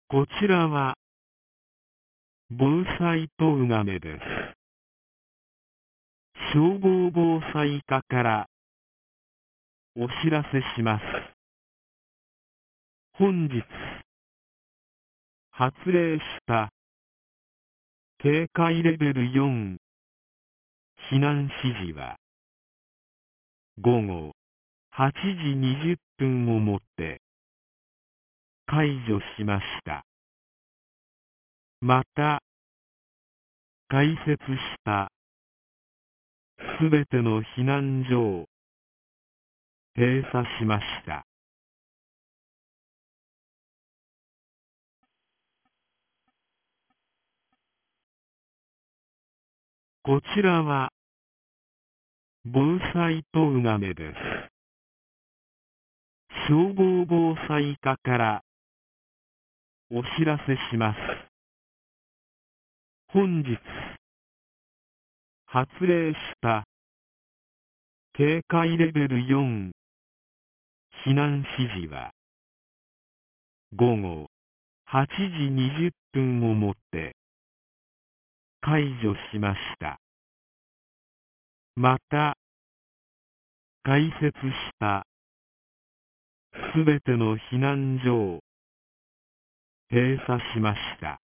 こちらは防災とうがめです。消防防災課からお知らせします。本日発令した警戒レベル4避難指示は午後8時20分をもって解除しました。また、開設したすべての避難所を閉鎖しました。こちらは防災とうがめです。消防防災課からお知らせします。本日発令した警戒レベル4避難指示は午後8時20分をもって解除しました。また、開設したすべての避難所を閉鎖しました。